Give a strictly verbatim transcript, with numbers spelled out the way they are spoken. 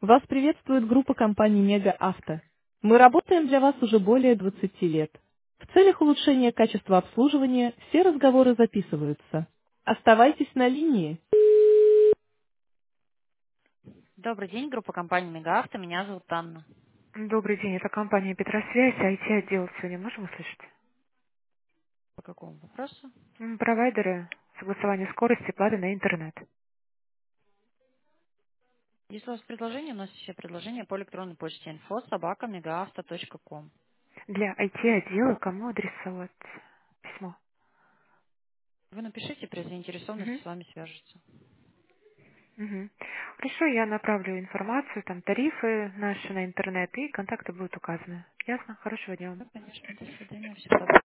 Вас приветствует группа компаний «Мега Авто». Мы работаем для вас уже более двадцати лет. В целях улучшения качества обслуживания все разговоры записываются. Оставайтесь на линии. Добрый день, группа компании «Мегаавто». Меня зовут Анна. Добрый день, это компания Петросвязь, ай ти-отдел сегодня можем услышать? По какому вопросу? М, Провайдеры, согласование скорости, платы на интернет. Если у вас предложение, у нас все предложения по электронной почте инфо собака мегаавто точка ком. Для ай ти-отдела кому адресовать письмо? Вы напишите, при заинтересованности Мгм. с вами свяжутся. Мгм. Хорошо, я направлю информацию, там тарифы наши на интернет и контакты будут указаны. Ясно? Хорошего дня вам. Да, конечно, до свидания, всего доброго.